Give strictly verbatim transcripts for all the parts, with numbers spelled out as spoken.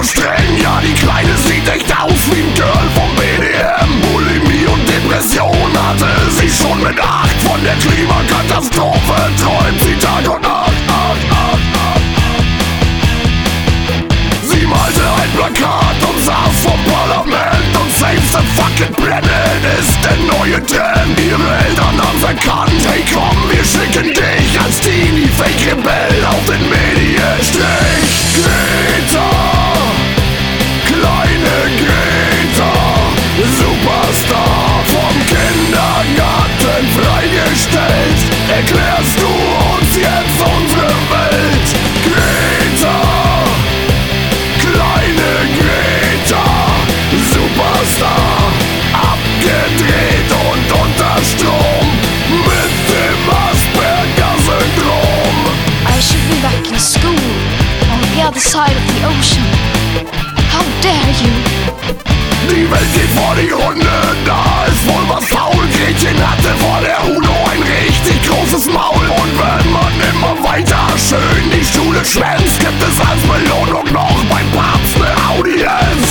streng, ja die Kleine sieht echt aus wie ein Girl vom B D M. Bulimie und Depression hatte sie schon mit acht. Von der Klimakatastrophe träumt sie Tag und Nacht. Sie malte ein Plakat und saß vom Parlament und Save the fucking planet ist der neue Trend. Ihre Eltern haben verkannt, hey komm, wir schicken dich als Teenie Fake Rebell auf den Medienstrich. Greta, kleine Greta, Superstar, vom Kindergarten freigestellt. Erklärst du uns jetzt unsere Welt? Greta, kleine Greta, Superstar, abgedreht und unter Strom mit dem Asperger-Syndrom. I should be back in school on the other side of the ocean. How dare you? Die Welt geht vor die Hunde, da ist wohl was faul. Gretchen hatte vor der UNO ein richtig großes Maul. Und wenn man immer weiter schön die Schule schwänzt, gibt es als Belohnung noch beim Papst ne Audienz.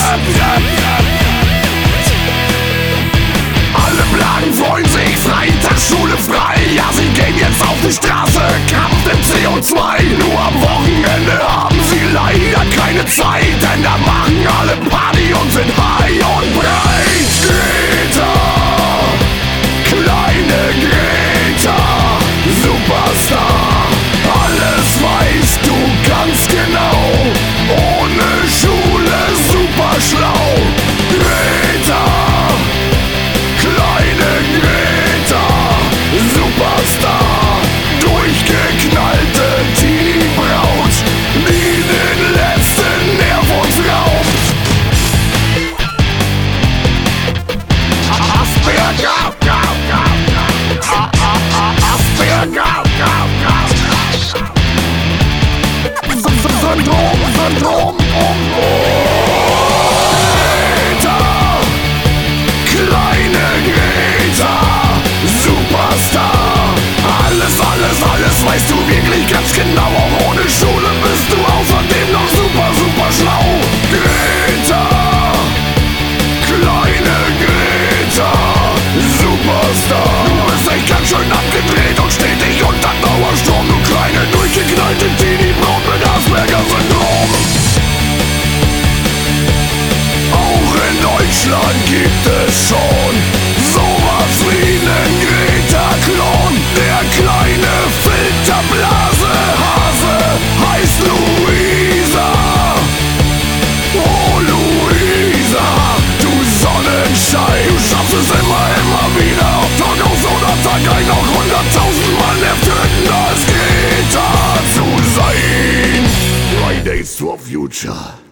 Alle Plagen freuen sich, Freitagsschule frei. Ja, sie gehen jetzt auf die Straße, Kampf im C O zwei. Nur am Wochenende haben sie leider keine Zeit, denn da machen alle Party und sind high und breit. Greta, kleine Greta, Superstar, alles weißt du ganz genau. Ohne Schule super schlau. Greta, kleine Greta, Superstar, durchgeknallte Teenie-Braut, die den letzten Nerv uns raubt. Asperger, Asperger, Syndrom, Syndrom, Greta, kleine Greta, Superstar, alles, alles, alles weißt du wirklich ganz genau. Auch ohne Schule bist du außerdem noch super, super schlau. Greta, kleine Greta, Superstar, du bist echt ganz schön abgedreht und stetig unter Dauersturm. Du kleine durchgeknallte Teenie-Braut mit Asperger-Syndrom. Auch in Deutschland gibt es schon sowas wie nen Greta-Klon. Der kleine Filterblase-Hase heißt Luisa. Oh Luisa, du Sonnenschein, du schaffst es immer, immer wieder auf Talkhouse oder Tag ein noch hunderttausend Mal nervtötender als Greta zu sein. Fridays for Future.